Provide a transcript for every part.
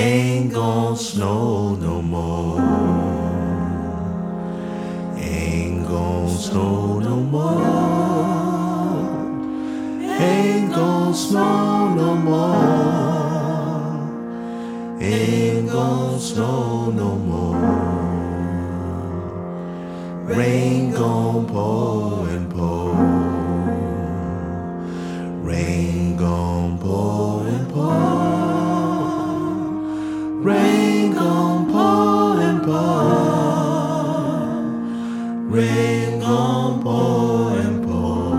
Ain't gon' snow no more. Ain't gon' snow no more. Ain't gon' snow no more. Ain't gon' snow no more. Rain gon' pour and pour. Rain gon' pour and pour. Rain gon' pour and pour. Rain gon' pour and pour.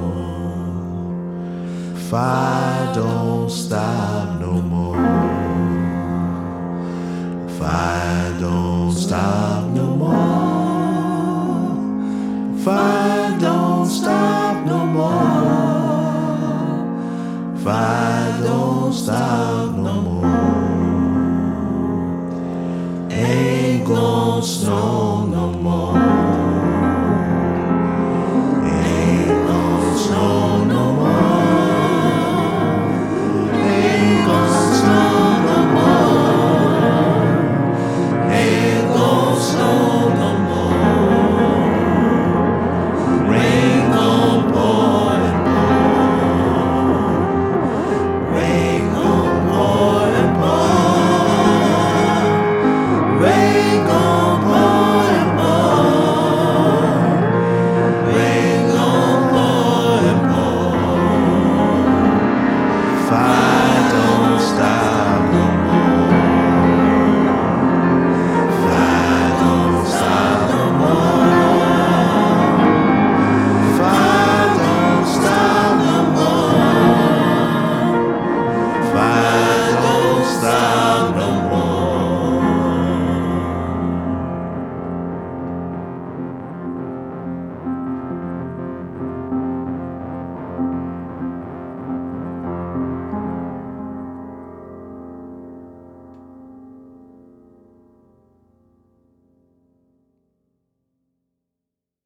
Fire don't stop no more. Fire don't stop no more. Fire don't stop no more. Fire don't stop no more. Ain't gon' snow